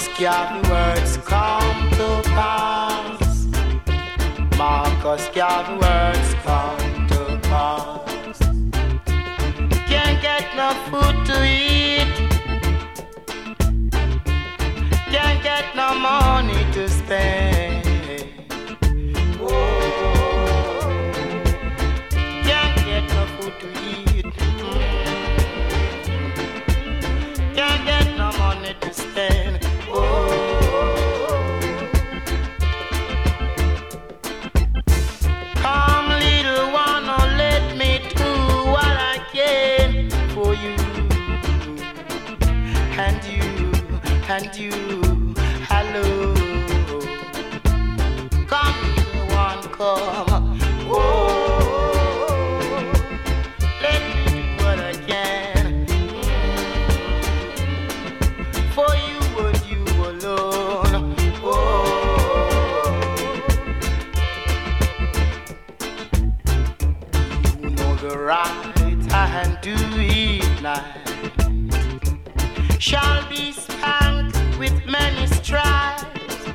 Marcus Garvey words come to pass. Marcus Garvey words come to pass. Can't get no food to eat. Can't get no money to spend. Oh, can't get no food to eat. Can't get no money to spend. Come, little one, oh, let me do what I can for you. And you, hello. Come, little one, come. Oh, let me do what I can for you and you alone. Oh, you know the right hand do it night shall be spanked with many stripes,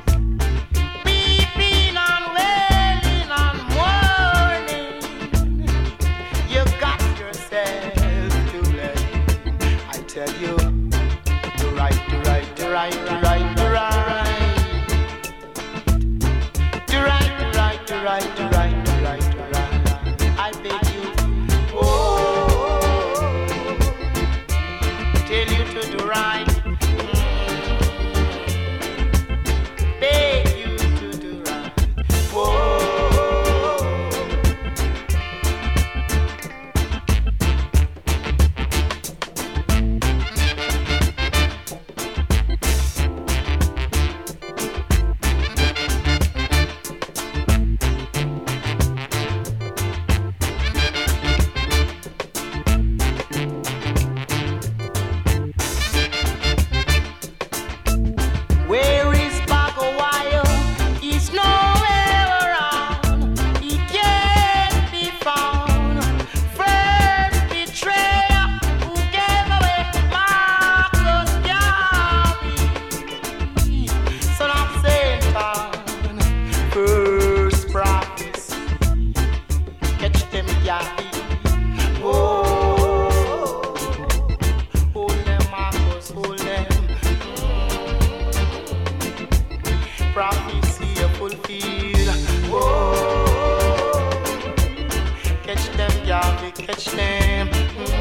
weeping and wailing and mourning. You got yourself to blame. I tell you, the right, the right, the right, the right, the right, the right, the right, the right, the right, the right, the right. I beg you, oh, tell you to do right. Beg you to do right. Whoa. Where is Bagawayo? He's nowhere around. He can't be found. First betrayer who gave away Marcus Garvey, son of Satan. First prophecy, catch them Garvey. Oh, hold them Marcus, hold them. Prophecy a fulfilled. Oh, catch them, Garvey, catch them.